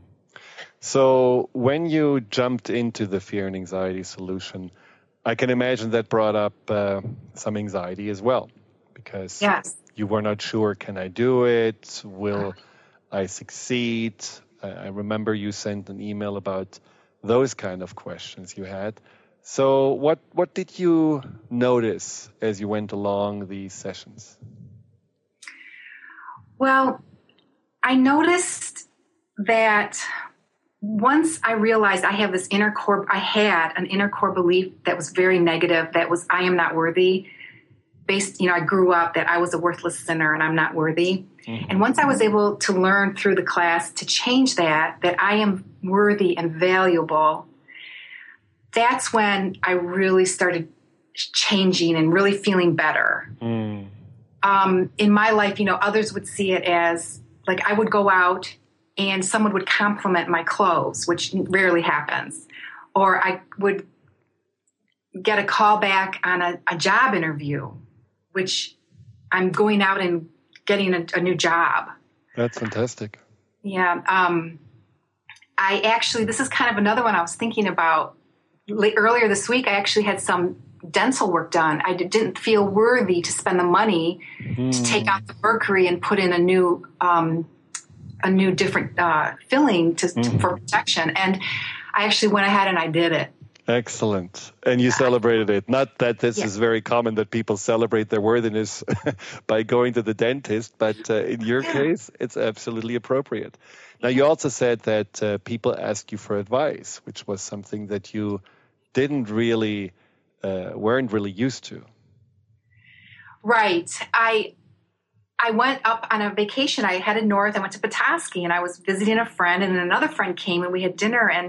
So when you jumped into the fear and anxiety solution, I can imagine that brought up uh, some anxiety as well. Because yes. you were not sure, can I do it? Will I succeed? I, I remember you sent an email about those kind of questions you had. So what what did you notice as you went along these sessions? Well, I noticed that once I realized I have this inner core, I had an inner core belief that was very negative, that was, I am not worthy. Based, you know, I grew up that I was a worthless sinner and I'm not worthy. Mm-hmm. And once I was able to learn through the class to change that, that I am worthy and valuable, that's when I really started changing and really feeling better. Mm. Um, in my life, you know, others would see it as, like, I would go out and someone would compliment my clothes, which rarely happens. Or I would get a call back on a, a job interview, which I'm going out and getting a, a new job. That's fantastic. Yeah. Um, I actually, this is kind of another one I was thinking about. Earlier this week, I actually had some dental work done. I didn't feel worthy to spend the money mm. to take out the mercury and put in a new, um, a new different uh, filling to, mm. to, for protection. And I actually went ahead and I did it. Excellent. And you celebrated it. Not that this yeah. is very common that people celebrate their worthiness by going to the dentist, but uh, in your yeah. case, it's absolutely appropriate. Now, you also said that uh, people ask you for advice, which was something that you didn't really, uh, weren't really used to. Right. I I went up on a vacation. I headed north. I went to Petoskey, and I was visiting a friend, and then another friend came, and we had dinner, and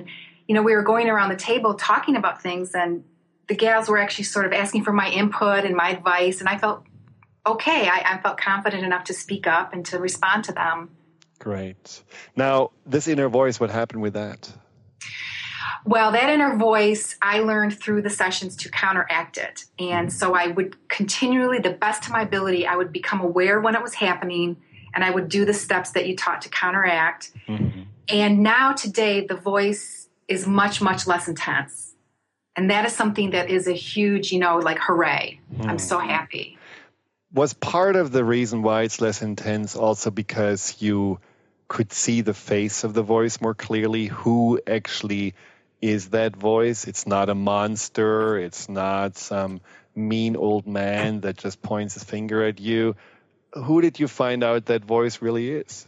you know, we were going around the table talking about things, and the gals were actually sort of asking for my input and my advice. And I felt okay. I, I felt confident enough to speak up and to respond to them. Great. Now, this inner voice, what happened with that? Well, that inner voice, I learned through the sessions to counteract it. And so I would continually, the best of my ability, I would become aware when it was happening, and I would do the steps that you taught to counteract. Mm-hmm. And now today, the voice is much, much less intense. And that is something that is a huge, you know, like, hooray. Mm. I'm so happy. Was part of the reason why it's less intense also because you could see the face of the voice more clearly? Who actually is that voice? It's not a monster. It's not some mean old man that just points his finger at you. Who did you find out that voice really is?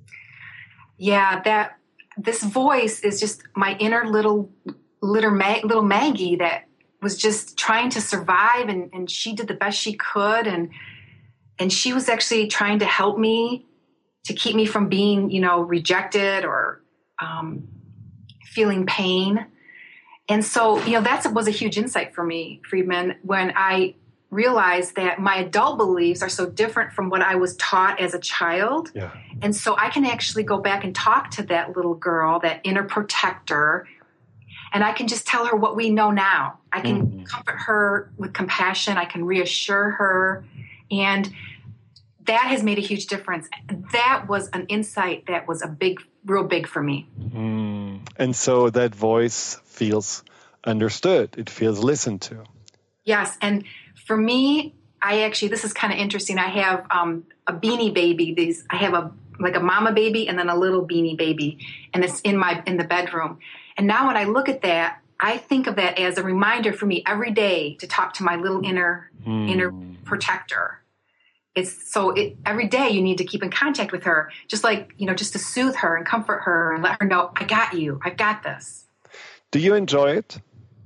Yeah, that this voice is just my inner little little, Mag, little Maggie that was just trying to survive, and, and she did the best she could, and and she was actually trying to help me to keep me from being, you know, rejected or um, feeling pain. And so, you know, that was a huge insight for me, Friedman, when I realized that my adult beliefs are so different from what I was taught as a child. Yeah. And so I can actually go back and talk to that little girl, that inner protector, and I can just tell her what we know now. I can mm-hmm. comfort her with compassion. I can reassure her. And that has made a huge difference. That was an insight that was a big, real big for me. Mm. And so that voice feels understood. It feels listened to. Yes. And for me, I actually, this is kind of interesting. I have um, a Beanie Baby. These, I have a like a mama baby and then a little Beanie Baby, and it's in my in the bedroom. And now when I look at that, I think of that as a reminder for me every day to talk to my little inner mm. inner protector. It's so it, every day you need to keep in contact with her, just like, you know, just to soothe her and comfort her and let her know, I got you. I've got this. Do you enjoy it?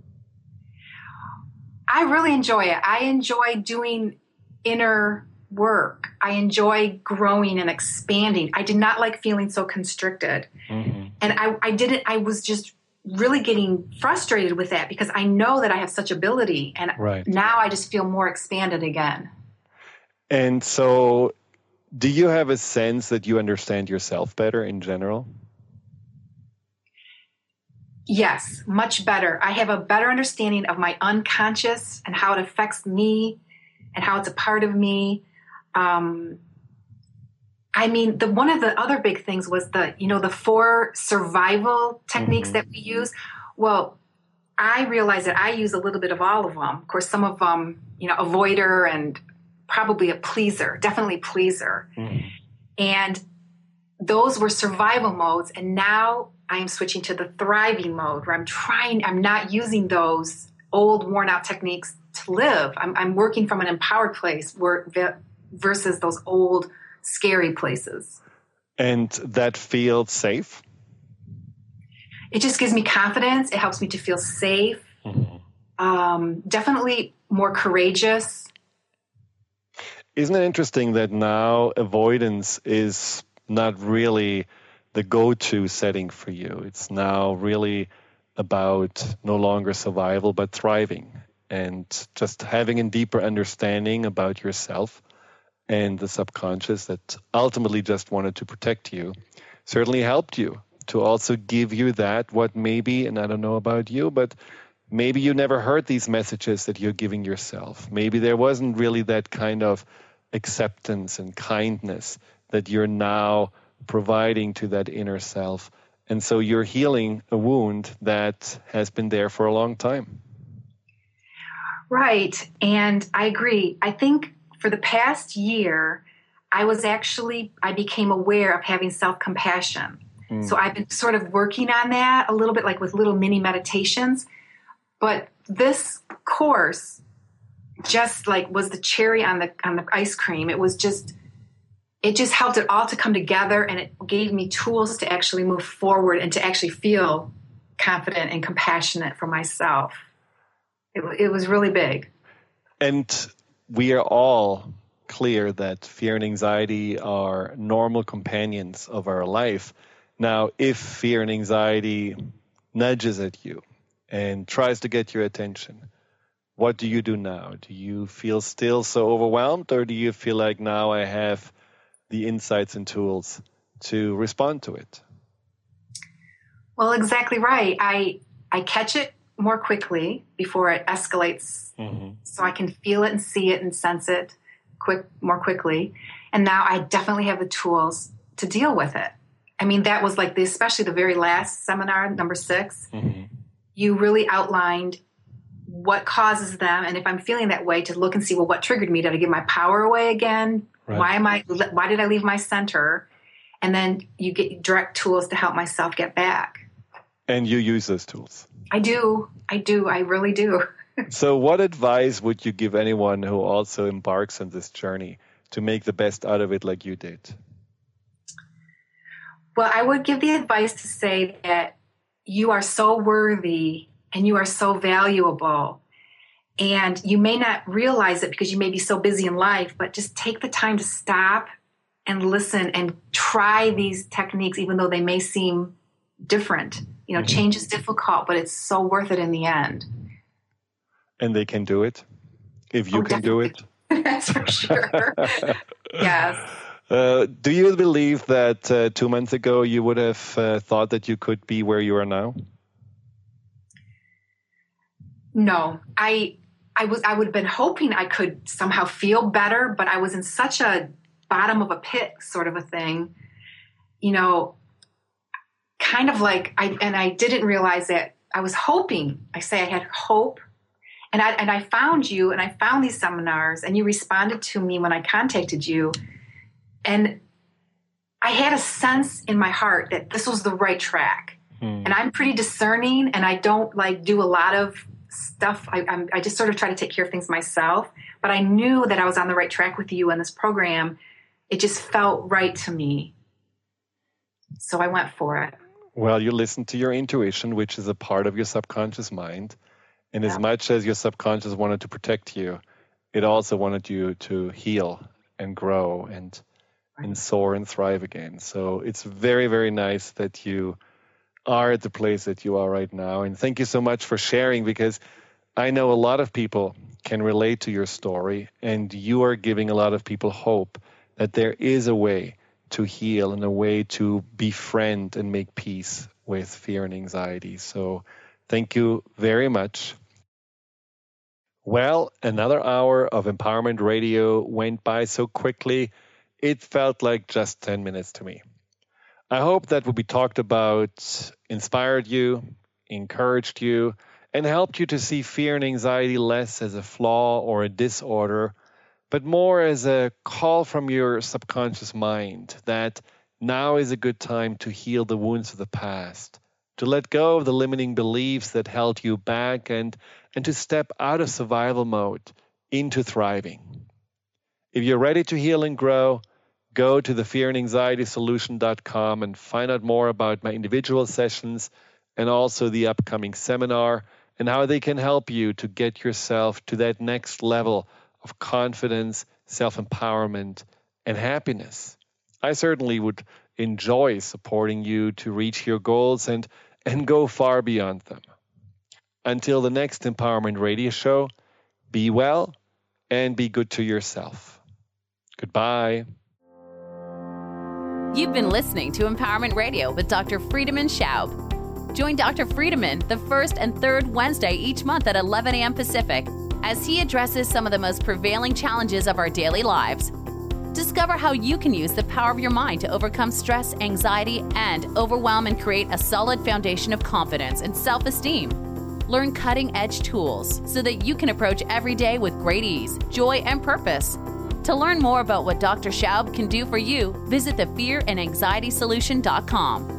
I really enjoy it. I enjoy doing inner work. I enjoy growing and expanding. I did not like feeling so constricted. Mm-hmm. And I, I didn't, I was just really getting frustrated with that because I know that I have such ability. And right. now I just feel more expanded again. And so do you have a sense that you understand yourself better in general? Yes, much better. I have a better understanding of my unconscious and how it affects me and how it's a part of me. Um, I mean, the one of the other big things was the, you know, the four survival techniques mm-hmm. that we use. Well, I realize that I use a little bit of all of them. Of course, some of them, you know, avoider and probably a pleaser, definitely pleaser. Mm. And those were survival modes. And now I am switching to the thriving mode where I'm trying, I'm not using those old worn out techniques to live. I'm, I'm working from an empowered place where, versus those old scary places. And that feels safe? It just gives me confidence. It helps me to feel safe. Mm-hmm. Um, definitely more courageous. Isn't it interesting that now avoidance is not really the go-to setting for you? It's now really about no longer survival, but thriving and just having a deeper understanding about yourself and the subconscious that ultimately just wanted to protect you, certainly helped you to also give you that, what maybe, and I don't know about you, but maybe you never heard these messages that you're giving yourself. Maybe there wasn't really that kind of acceptance and kindness that you're now providing to that inner self. And so you're healing a wound that has been there for a long time. Right. And I agree. I think for the past year, I was actually, I became aware of having self-compassion. Mm. So I've been sort of working on that a little bit, like with little mini meditations. But this course just like was the cherry on the on the ice cream. It was just, it just helped it all to come together, and it gave me tools to actually move forward and to actually feel confident and compassionate for myself. It, it was really big. And we are all clear that fear and anxiety are normal companions of our life. Now, if fear and anxiety nudges at you and tries to get your attention, what do you do now? Do you feel still so overwhelmed, or do you feel like now I have the insights and tools to respond to it? Well, exactly right. I I catch it more quickly before it escalates, mm-hmm. so I can feel it and see it and sense it quick more quickly. And now I definitely have the tools to deal with it. I mean, that was like the, especially the very last seminar, number six. Mm-hmm. You really outlined what causes them, and if I'm feeling that way, to look and see, well, what triggered me? Did I give my power away again? Right. Why am I? Why did I leave my center? And then you get direct tools to help myself get back. And you use those tools. I do. I do. I really do. So what advice would you give anyone who also embarks on this journey to make the best out of it like you did? Well, I would give the advice to say that you are so worthy and you are so valuable. And you may not realize it because you may be so busy in life, but just take the time to stop and listen and try these techniques, even though they may seem different. You know, mm-hmm. change is difficult, but it's so worth it in the end. And they can do it? If you oh, can do it? That's for sure. Yes. Uh, do you believe that uh, two months ago you would have uh, thought that you could be where you are now? No, I, I was. I would have been hoping I could somehow feel better, but I was in such a bottom of a pit sort of a thing, you know, kind of like I. And I didn't realize that I was hoping. I say I had hope, and I and I found you, and I found these seminars, and you responded to me when I contacted you, and I had a sense in my heart that this was the right track. Hmm. And I'm pretty discerning, and I don't like do a lot of stuff. I, I'm, I just sort of try to take care of things myself, but I knew that I was on the right track with you in this program. It just felt right to me. So I went for it. Well, you listened to your intuition, which is a part of your subconscious mind. And yeah. as much as your subconscious wanted to protect you, it also wanted you to heal and grow and, right. and soar and thrive again. So it's very, very nice that you are at the place that you are right now. And thank you so much for sharing, because I know a lot of people can relate to your story, and you are giving a lot of people hope that there is a way to heal and a way to befriend and make peace with fear and anxiety. So thank you very much. Well, another hour of Empowerment Radio went by so quickly, it felt like just ten minutes to me. I hope that what we talked about inspired you, encouraged you, and helped you to see fear and anxiety less as a flaw or a disorder, but more as a call from your subconscious mind that now is a good time to heal the wounds of the past, to let go of the limiting beliefs that held you back, and, and to step out of survival mode into thriving. If you're ready to heal and grow, go to the fear and anxiety solution dot com and find out more about my individual sessions and also the upcoming seminar and how they can help you to get yourself to that next level of confidence, self-empowerment, and happiness. I certainly would enjoy supporting you to reach your goals and, and go far beyond them. Until the next Empowerment Radio show, be well and be good to yourself. Goodbye. You've been listening to Empowerment Radio with Doctor Friedemann Schaub. Join Doctor Friedemann the first and third Wednesday each month at eleven a.m. Pacific as he addresses some of the most prevailing challenges of our daily lives. Discover how you can use the power of your mind to overcome stress, anxiety, and overwhelm and create a solid foundation of confidence and self-esteem. Learn cutting-edge tools so that you can approach every day with great ease, joy, and purpose. To learn more about what Doctor Schaub can do for you, visit the fear and anxiety solution dot com.